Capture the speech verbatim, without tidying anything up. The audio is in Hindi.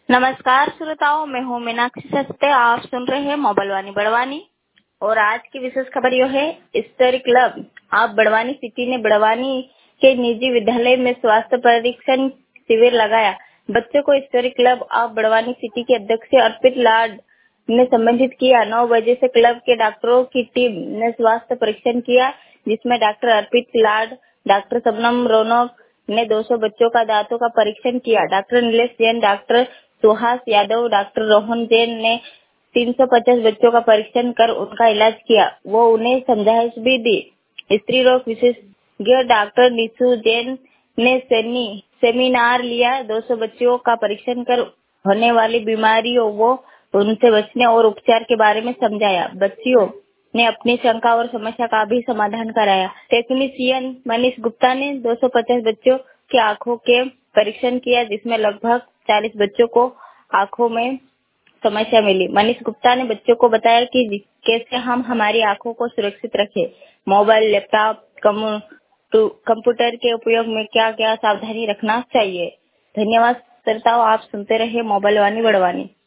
नमस्कार श्रोताओं, मैं हूँ मीनाक्षी सस्ते। आप सुन रहे हैं मोबाइल वाणी बड़वानी और आज की विशेष खबर यह है स्टोरी क्लब। आप बड़वानी सिटी ने बड़वानी के निजी विद्यालय में स्वास्थ्य परीक्षण शिविर लगाया। बच्चों को स्टोरी क्लब आप बड़वानी सिटी के अध्यक्ष अर्पित लाड ने संबोधित किया। नौ बजे से क्लब के डॉक्टरों की टीम ने स्वास्थ्य परीक्षण किया, जिसमें डॉक्टर अर्पित लाड, डॉक्टर शबनम रौनक ने दो सौ बच्चों का दांतों का परीक्षण किया। Doctor Nilesh Jain, doctor Suhas Yadav, doctor Rohan Jain ने तीन सौ पचास बच्चों का परीक्षण कर उनका इलाज किया। वो उन्हें समझाइश भी दी। स्त्री रोग विशेषज्ञ डॉक्टर निशु जैन ने सेनी सेमिनार लिया। दो सौ बच्चों का परीक्षण कर होने वाली बीमारियों वो उनसे बचने और उपचार के बारे में समझाया। बच्चियों ने अपनी शंका और समस्या का भी समाधान कराया। टेक्नीशियन मनीष गुप्ता ने दो सौ पचास बच्चों की आंखों के परीक्षण किया, जिसमें लगभग चालीस बच्चों को आंखों में समस्या मिली। मनीष गुप्ता ने बच्चों को बताया कि कैसे हम हमारी आंखों को सुरक्षित रखें। मोबाइल, लैपटॉप, कंप्यूटर के उपयोग में क्या क्या सावधानी रखना चाहिए। धन्यवाद श्रोताओं, आप सुनते रहे मोबाइल वाणी बड़वानी।